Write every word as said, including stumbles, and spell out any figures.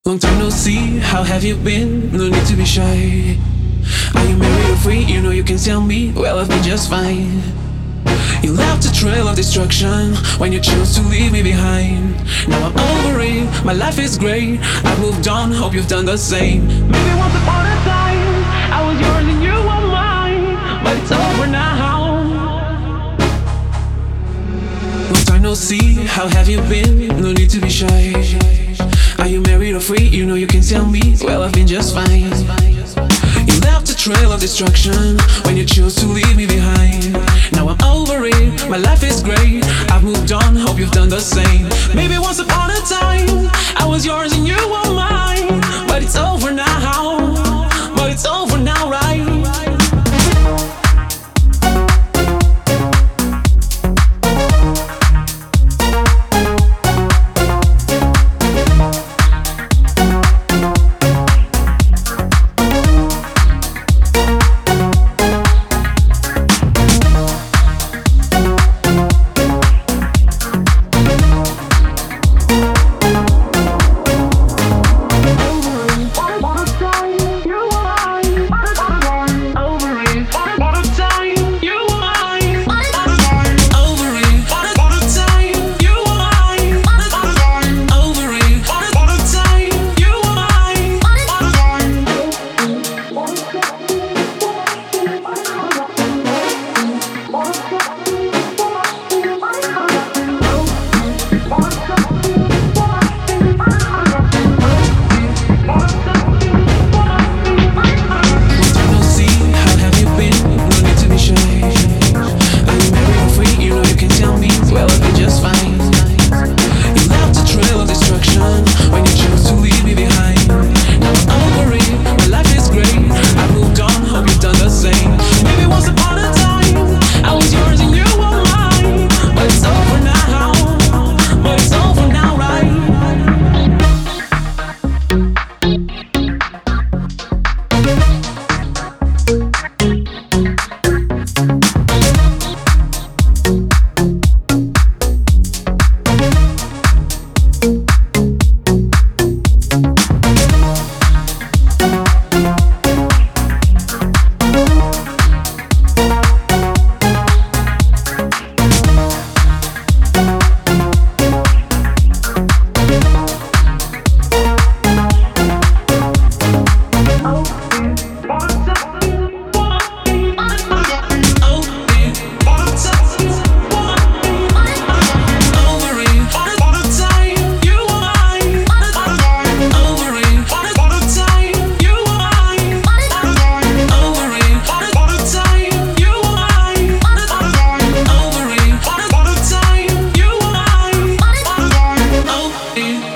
Long time no see, how have you been? No need to be shy. Are you married or free? You know you can tell me. Well, I've been just fine. You left a trail of destruction when you chose to leave me behind. Now I'm over it, my life is great. I've moved on, hope you've done the same. Maybe once upon a time I was yours and you were mine, but it's over now. Long time no see, how have you been? No need to be shy. Are you married or free? You know you can tell me. Well, I've been just fine. You left a trail of destruction when you chose to leave me behind. Now I'm over it, my life is great. I've moved on, hope you've done the same. Maybe once upon a time I was yours and you were mine, but it's over now. But it's over now, right? It